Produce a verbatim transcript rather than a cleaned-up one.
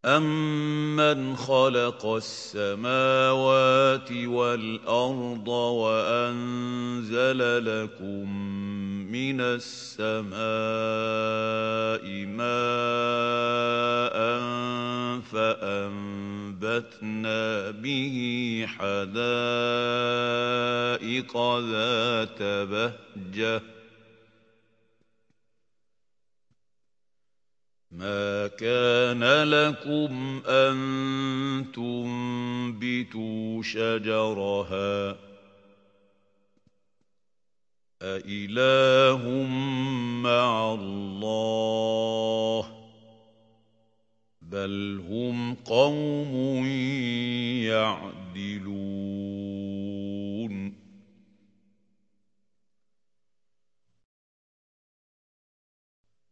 أَمَّنْ خَلَقَ السَّمَاوَاتِ وَالْأَرْضَ وَأَنزَلَ لَكُم مِّنَ السَّمَاءِ مَاءً فَأَنبَتْنَا بِهِ حَدَائِقَ ذَاتَ بَهْجَةٍ مَا كَانَ لَكُمْ أَن تُنبِتُوا شَجَرَهَا أَإِلَٰهٌ مَّعَ اللَّهِ ۚ بَلْ هُمْ قَوْمٌ يَعْدِلُونَ